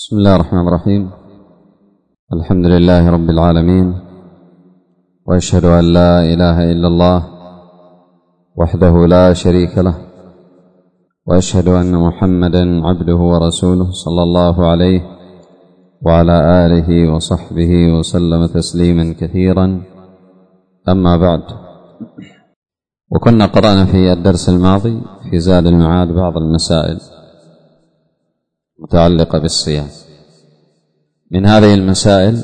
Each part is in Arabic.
بسم الله الرحمن الرحيم. الحمد لله رب العالمين، وأشهد أن لا إله إلا الله وحده لا شريك له، وأشهد أن محمدا عبده ورسوله صلى الله عليه وعلى آله وصحبه وسلم تسليما كثيرا. أما بعد، وكنا قرأنا في الدرس الماضي في زاد المعاد بعض المسائل متعلقة بالصيام. من هذه المسائل: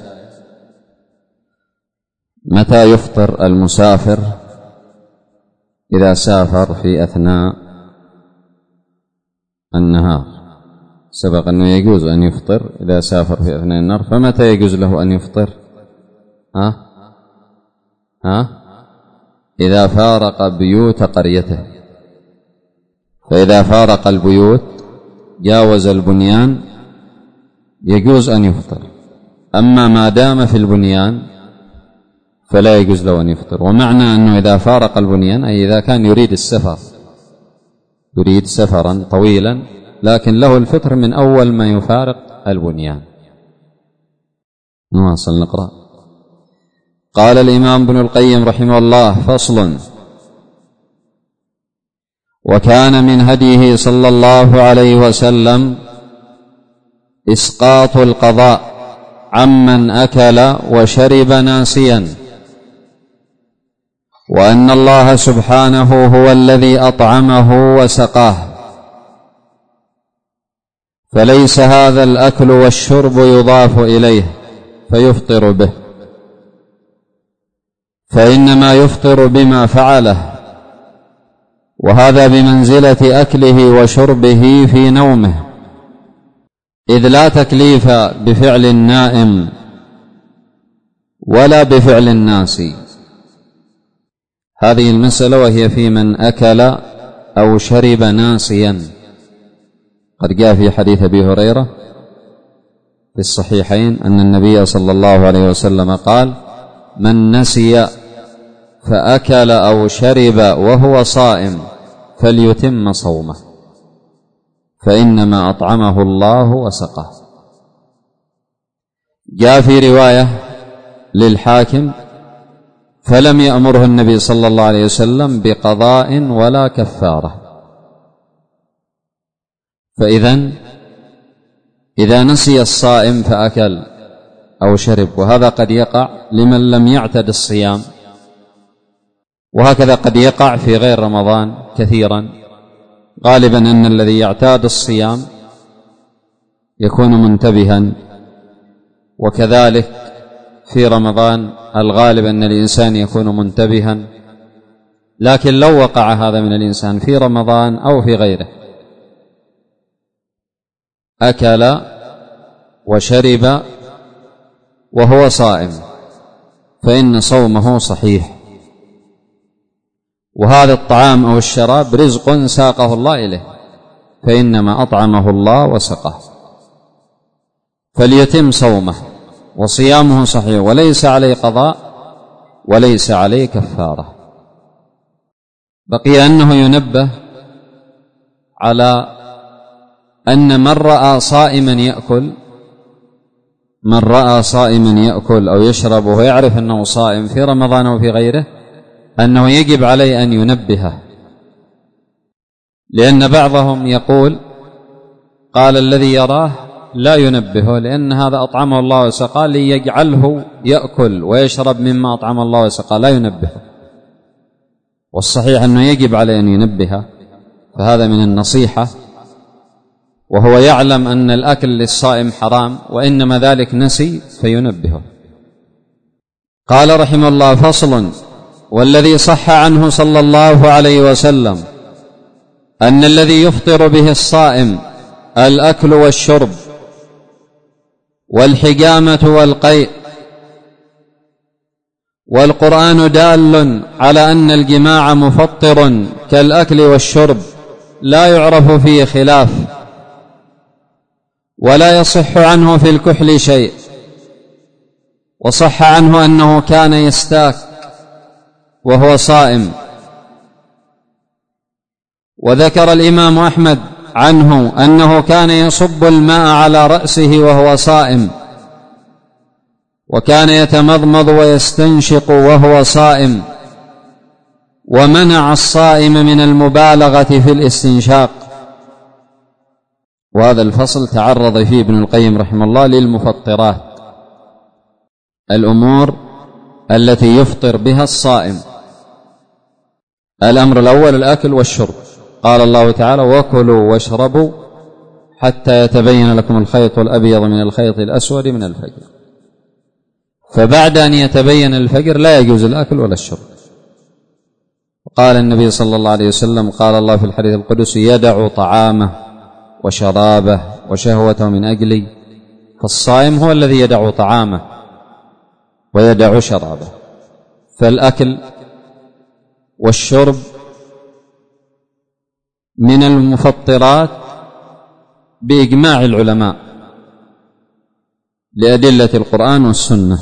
متى يفطر المسافر إذا سافر في أثناء النهار؟ سبق أنه يجوز أن يفطر إذا سافر في أثناء النهار، فمتى يجوز له أن يفطر؟ إذا فارق بيوت قريته. فإذا فارق البيوت جاوز البنيان يجوز أن يفطر، أما ما دام في البنيان فلا يجوز له أن يفطر. ومعنى أنه إذا فارق البنيان أي إذا كان يريد السفر، يريد سفرا طويلا، لكن له الفطر من أول ما يفارق البنيان. نواصل نقرأ. قال الإمام ابن القيم رحمه الله: فصل: وكان من هديه صلى الله عليه وسلم إسقاط القضاء عمن أكل وشرب ناسيا، وأن الله سبحانه هو الذي أطعمه وسقاه، فليس هذا الأكل والشرب يضاف إليه فيفطر به، فإنما يفطر بما فعله، وهذا بمنزلة أكله وشربه في نومه، إذ لا تكليف بفعل النائم ولا بفعل الناس. هذه المسألة وهي في من أكل أو شرب ناسيا. قد جاء في حديث أبي هريرة في الصحيحين أن النبي صلى الله عليه وسلم قال: من نسي فأكل أو شرب وهو صائم فليتم صومه، فإنما أطعمه الله وسقاه. جاء في رواية للحاكم: فلم يأمره النبي صلى الله عليه وسلم بقضاء ولا كفارة. فإذن إذا نسي الصائم فأكل أو شرب، وهذا قد يقع لمن لم يعتد الصيام، وهكذا قد يقع في غير رمضان كثيرا. غالبا أن الذي يعتاد الصيام يكون منتبها، وكذلك في رمضان الغالب أن الإنسان يكون منتبها، لكن لو وقع هذا من الإنسان في رمضان أو في غيره، أكل وشرب وهو صائم، فإن صومه صحيح. وهذا الطعام أو الشراب رزق ساقه الله إليه، فإنما أطعمه الله وسقاه، فليتم صومه، وصيامه صحيح، وليس عليه قضاء وليس عليه كفارة. بقي أنه ينبه على أن من رأى صائما يأكل أو يشرب وهو يعرف أنه صائم في رمضان أو في غيره، أنه يجب عليه أن ينبهه، لأن بعضهم يقول قال الذي يراه لا ينبهه لأن هذا أطعمه الله وسقاه، ليجعله يأكل ويشرب مما أطعم الله وسقاه، لا ينبهه. والصحيح أنه يجب عليه أن ينبهه، فهذا من النصيحة، وهو يعلم أن الأكل للصائم حرام، وإنما ذلك نسي فينبهه. قال رحمه الله: فصل: والذي صح عنه صلى الله عليه وسلم أن الذي يفطر به الصائم الأكل والشرب والحجامة والقيء، والقرآن دال على أن الجماع مفطر كالأكل والشرب، لا يعرف فيه خلاف، ولا يصح عنه في الكحل شيء. وصح عنه أنه كان يستاك وهو صائم. وذكر الإمام أحمد عنه أنه كان يصب الماء على رأسه وهو صائم، وكان يتمضمض ويستنشق وهو صائم، ومنع الصائم من المبالغة في الاستنشاق. وهذا الفصل تعرض فيه ابن القيم رحمه الله للمفطرات، الأمور التي يفطر بها الصائم. الأمر الأول الأكل والشرب، قال الله تعالى: وكلوا واشربوا حتى يتبين لكم الخيط الأبيض من الخيط الأسود من الفجر. فبعد أن يتبين الفجر لا يجوز الأكل ولا الشرب. قال النبي صلى الله عليه وسلم: قال الله في الحديث القدسي: يدع طعامه وشرابه وشهوته من أجلي. فالصائم هو الذي يدع طعامه ويدع شرابه. فالأكل والشرب من المفطرات بإجماع العلماء لأدلة القرآن والسنة.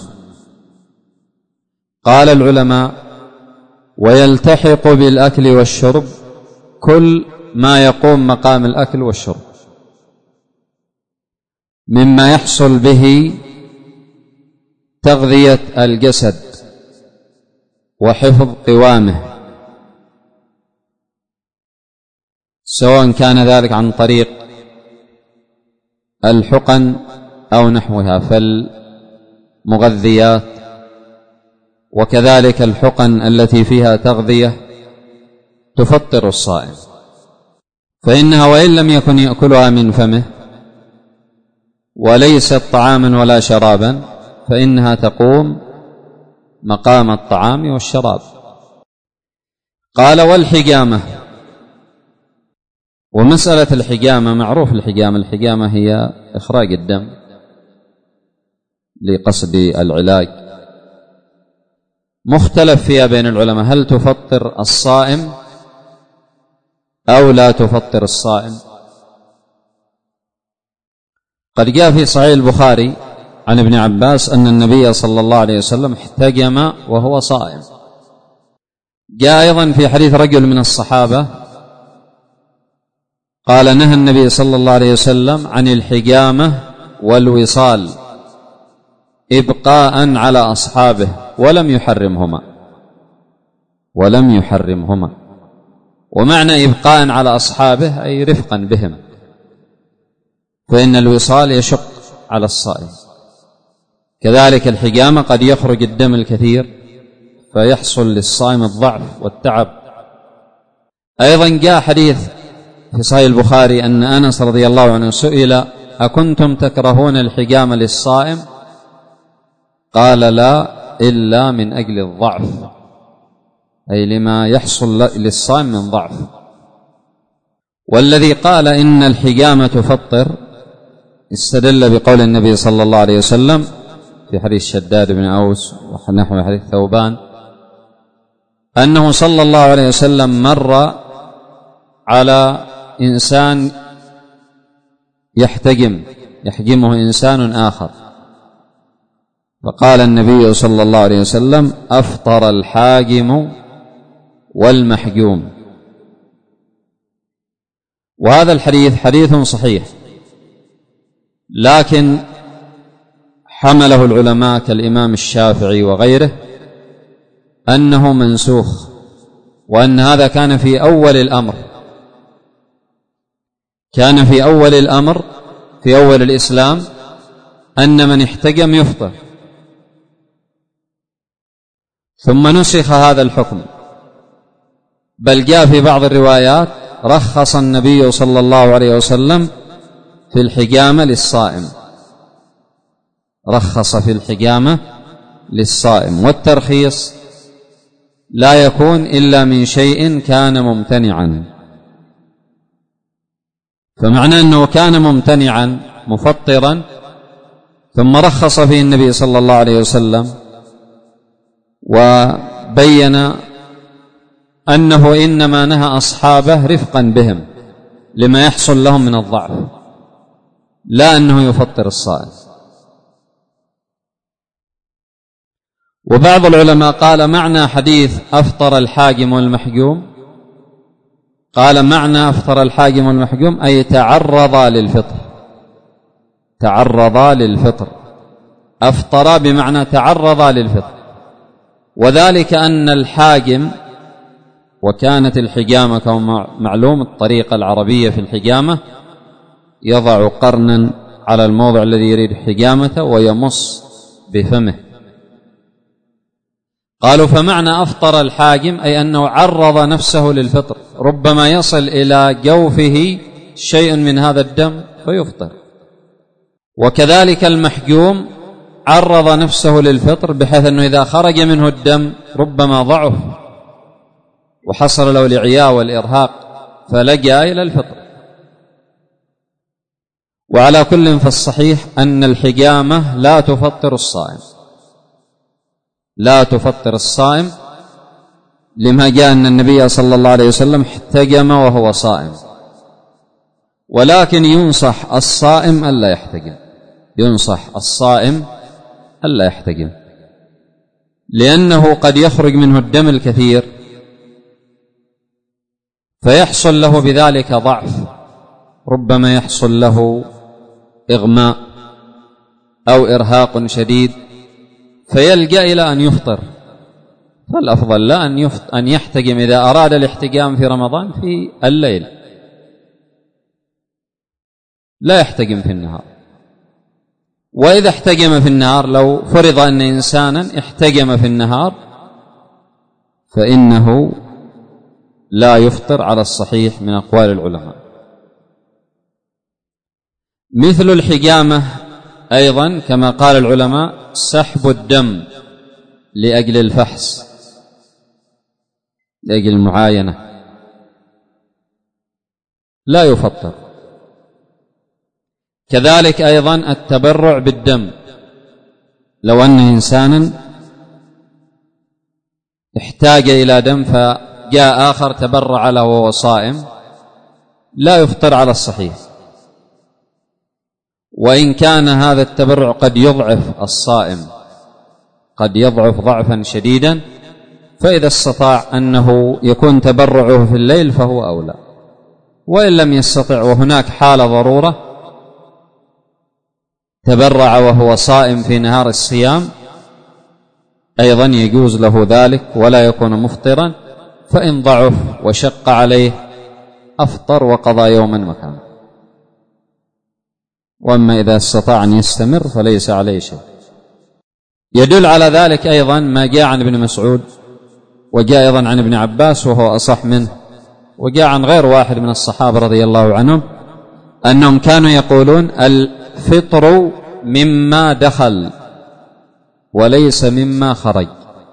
قال العلماء: ويلتحق بالأكل والشرب كل ما يقوم مقام الأكل والشرب مما يحصل به تغذية الجسد وحفظ قوامه، سواء كان ذلك عن طريق الحقن أو نحوها فالمغذيات، وكذلك الحقن التي فيها تغذية تفطر الصائم، فإنها وإن لم يكن يأكلها من فمه وليست طعاما ولا شرابا فإنها تقوم مقام الطعام والشراب. قال: والحجامة. ومسألة الحجامة معروف، الحجامة هي إخراج الدم لقصد العلاج، مختلف فيها بين العلماء، هل تفطر الصائم أو لا تفطر الصائم. قد جاء في صحيح البخاري عن ابن عباس أن النبي صلى الله عليه وسلم احتجم وهو صائم. جاء أيضا في حديث رجل من الصحابة قال: نهى النبي صلى الله عليه وسلم عن الحجامة والوصال إبقاء على أصحابه ولم يحرمهما. ومعنى إبقاء على أصحابه أي رفقا بهم، فإن الوصال يشق على الصائم. كذلك الحجامة قد يخرج الدم الكثير فيحصل للصائم الضعف والتعب. أيضا جاء حديث في صحيح البخاري أن أنس رضي الله عنه سئل: أكنتم تكرهون الحجامة للصائم؟ قال: لا، إلا من أجل الضعف، أي لما يحصل للصائم من ضعف. والذي قال إن الحجامة تفطر استدل بقول النبي صلى الله عليه وسلم في حديث شداد بن أوس ونحو حديث ثوبان أنه صلى الله عليه وسلم مر على إنسان يحجمه إنسان آخر، فقال النبي صلى الله عليه وسلم: أفطر الحاجم والمحجوم. وهذا الحديث حديث صحيح، لكن حمله العلماء كالإمام الشافعي وغيره أنه منسوخ، وأن هذا كان في أول الأمر، في أول الإسلام، أن من احتجم يفطر، ثم نسخ هذا الحكم، بل جاء في بعض الروايات رخص النبي صلى الله عليه وسلم في الحجامة للصائم، والترخيص لا يكون إلا من شيء كان ممتنعا، فمعنى أنه كان ممتنعا مفطرا ثم رخص فيه النبي صلى الله عليه وسلم وبين أنه إنما نهى أصحابه رفقا بهم لما يحصل لهم من الضعف، لا أنه يفطر الصائم. وبعض العلماء قال معنى حديث أفطر الحاجم والمحجوم قال معنى أفطر الحاجم والمحجوم أي تعرضا للفطر، تعرضا للفطر، أفطر بمعنى تعرضا للفطر. وذلك أن الحاجم، وكانت الحجامة كما معلوم الطريقة العربية في الحجامة، يضع قرنا على الموضع الذي يريد حجامته ويمص بفمه. قالوا فمعنى أفطر الحاجم أي أنه عرض نفسه للفطر، ربما يصل إلى جوفه شيء من هذا الدم فيفطر. وكذلك المحجوم عرض نفسه للفطر بحيث أنه إذا خرج منه الدم ربما ضعف وحصل له الإعياء والإرهاق فلجأ إلى الفطر. وعلى كل فالصحيح أن الحجامة لا تفطر الصائم، لا تفطر الصائم، لما جاء أن النبي صلى الله عليه وسلم احتجم وهو صائم. ولكن ينصح الصائم ألا يحتجم، ينصح الصائم ألا يحتجم، لأنه قد يخرج منه الدم الكثير فيحصل له بذلك ضعف، ربما يحصل له إغماء أو إرهاق شديد فيلجأ إلى أن يفطر. فالأفضل لا أن يحتجم إذا أراد الاحتجام في رمضان في الليل، لا يحتجم في النهار. وإذا احتجم في النهار، لو فرض أن إنسانا احتجم في النهار فإنه لا يفطر على الصحيح من أقوال العلماء. مثل الحجامة أيضا كما قال العلماء سحب الدم لأجل الفحص، لأجل المعاينة، لا يفطر. كذلك أيضا التبرع بالدم، لو أن إنسانا احتاج إلى دم فجاء آخر تبرع له وهو صائم لا يفطر على الصحيح، وإن كان هذا التبرع قد يضعف الصائم، قد يضعف ضعفا شديدا، فإذا استطاع أنه يكون تبرعه في الليل فهو أولى. وإن لم يستطع وهناك حالة ضرورة تبرع وهو صائم في نهار الصيام أيضا يجوز له ذلك ولا يكون مفطرا، فإن ضعف وشق عليه أفطر وقضى يوما مكانه. وأما إذا استطاع أن يستمر فليس عليه شيء. يدل على ذلك أيضا ما جاء عن ابن مسعود، وجاء أيضا عن ابن عباس وهو أصح منه، وجاء عن غير واحد من الصحابة رضي الله عنهم أنهم كانوا يقولون الفطر مما دخل وليس مما خرج.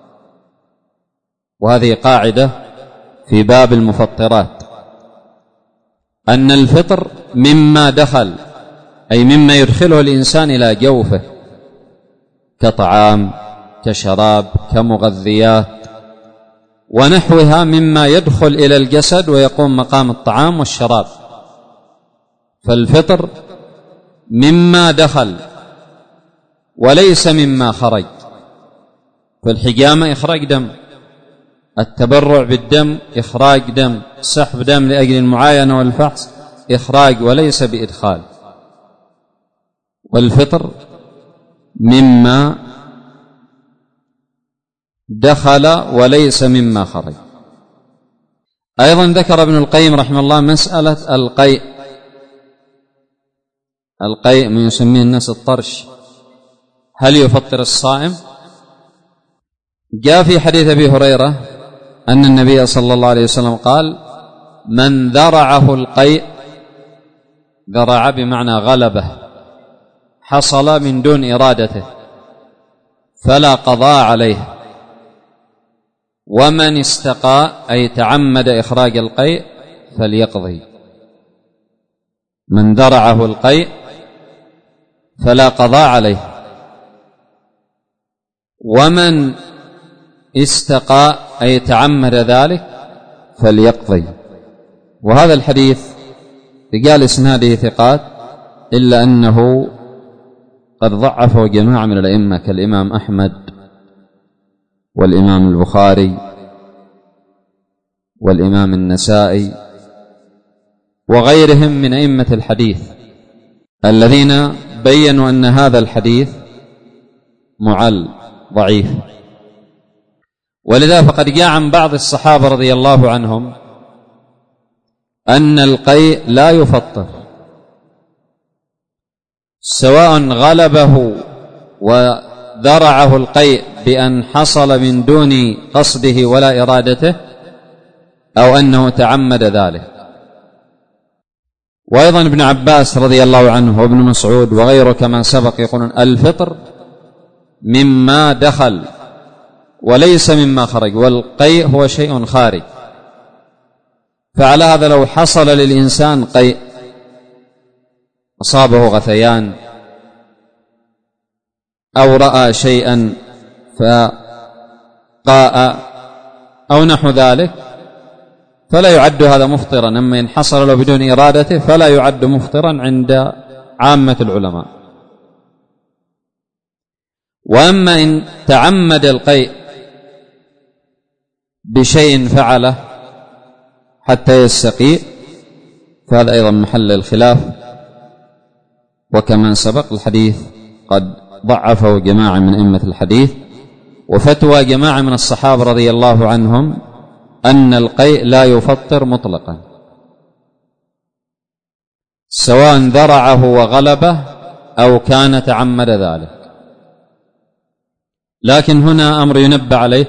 وهذه قاعدة في باب المفطرات، أن الفطر مما دخل أي مما يدخله الإنسان إلى جوفه كطعام كشراب كمغذيات ونحوها مما يدخل إلى الجسد ويقوم مقام الطعام والشراب. فالفطر مما دخل وليس مما خرج. فالحجامة إخراج دم، التبرع بالدم إخراج دم، سحب دم لأجل المعاينة والفحص إخراج وليس بإدخال. والفطر مما دخل وليس مما خرج. أيضا ذكر ابن القيم رحمه الله مسألة القيء. القيء من يسميه الناس الطرش، هل يفطر الصائم؟ جاء في حديث أبي هريرة أن النبي صلى الله عليه وسلم قال من ذرعه القيء، ذرع بمعنى غلبه، حصل من دون إرادته فلا قضاء عليه. ومن استقى أي تعمد إخراج القيء فليقضي. من ذرعه القيء فلا قضاء عليه، ومن استقى أي تعمد ذلك فليقضي. وهذا الحديث رجال إسناده ثقات، إلا أنه قد ضعفه جماعة من الأئمة كالإمام أحمد والإمام البخاري والإمام النسائي وغيرهم من أئمة الحديث الذين بيّنوا أن هذا الحديث معل ضعيف. ولذا فقد جاء عن بعض الصحابة رضي الله عنهم أن القيء لا يفطر، سواء غلبه وذرعه القيء بأن حصل من دون قصده ولا إرادته، أو أنه تعمد ذلك. وأيضا ابن عباس رضي الله عنه وابن مسعود وغيره كما سبق يقولون الفطر مما دخل وليس مما خرج، والقيء هو شيء خارج. فعلى هذا لو حصل للإنسان قيء، أصابه غثيان أو رأى شيئا فقاء أو نحو ذلك، فلا يعد هذا مفطرا. أما إن حصل له بدون إرادته فلا يعد مفطرا عند عامة العلماء. وأما إن تعمد القيء بشيء فعله حتى يستقيء فهذا أيضا محل الخلاف، وكما سبق الحديث قد ضعفه جماعة من أئمة الحديث، وفتوى جماعة من الصحابة رضي الله عنهم أن القيء لا يفطر مطلقا، سواء ذرعه وغلبه أو كان تعمد ذلك. لكن هنا أمر ينبه عليه،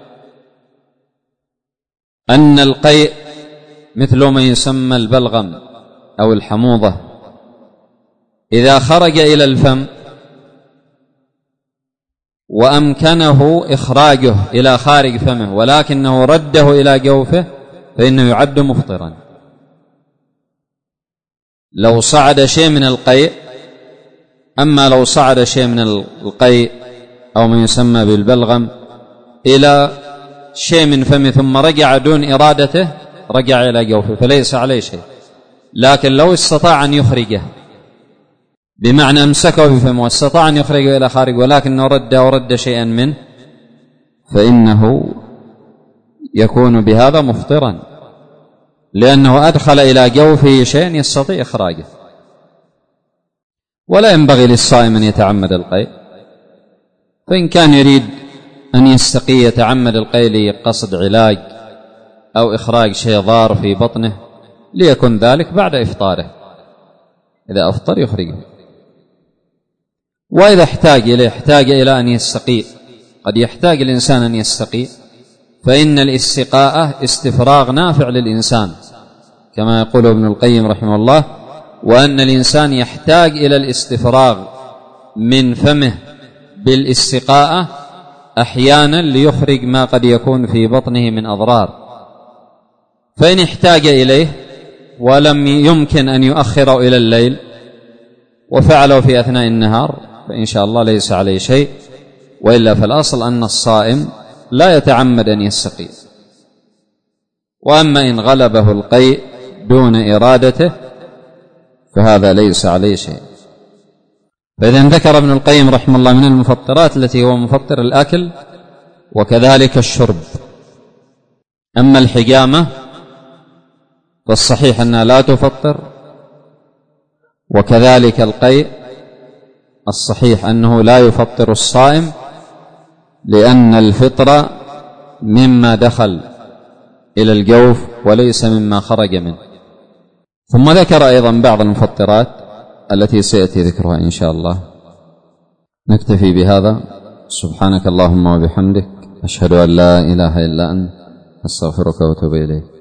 أن القيء مثل ما يسمى البلغم أو الحموضة إذا خرج إلى الفم وأمكنه إخراجه إلى خارج فمه ولكنه رده إلى جوفه فإنه يعد مفطرا. لو صعد شيء من القيء، أما لو صعد شيء من القيء أو ما يسمى بالبلغم إلى شيء من فمه ثم رجع دون إرادته رجع إلى جوفه فليس عليه شيء. لكن لو استطاع أن يخرجه بمعنى أمسكه في فمه واستطاع أن يخرجه إلى خارج ولكنه رد شيئا منه فإنه يكون بهذا مفطرا، لأنه أدخل إلى جوفه شيء يستطيع إخراجه. ولا ينبغي للصائم أن يتعمد القيء، فإن كان يريد أن يستقي يتعمد القيء لقصد علاج أو إخراج شيء ضار في بطنه ليكن ذلك بعد إفطاره، إذا أفطر يخرجه. وإذا احتاج إلى أن يستقي، قد يحتاج الإنسان أن يستقي، فإن الاستقاءة استفراغ نافع للإنسان كما يقول ابن القيم رحمه الله، وأن الإنسان يحتاج إلى الاستفراغ من فمه بالاستقاءة أحيانا ليخرج ما قد يكون في بطنه من أضرار. فإن احتاج إليه ولم يمكن أن يؤخره إلى الليل وفعله في أثناء النهار فإن شاء الله ليس عليه شيء، وإلا فالأصل أن الصائم لا يتعمد أن يستقي. وأما إن غلبه القيء دون إرادته فهذا ليس عليه شيء. فإذا ذكر ابن القيم رحمه الله من المفطرات التي هو مفطر الأكل وكذلك الشرب. أما الحجامة فالصحيح أنها لا تفطر، وكذلك القيء الصحيح أنه لا يفطر الصائم، لأن الفطر مما دخل إلى الجوف وليس مما خرج منه. ثم ذكر أيضا بعض المفطرات التي سيأتي ذكرها إن شاء الله. نكتفي بهذا. سبحانك اللهم وبحمدك، أشهد أن لا إله إلا أنت، أستغفرك وأتوب إليك.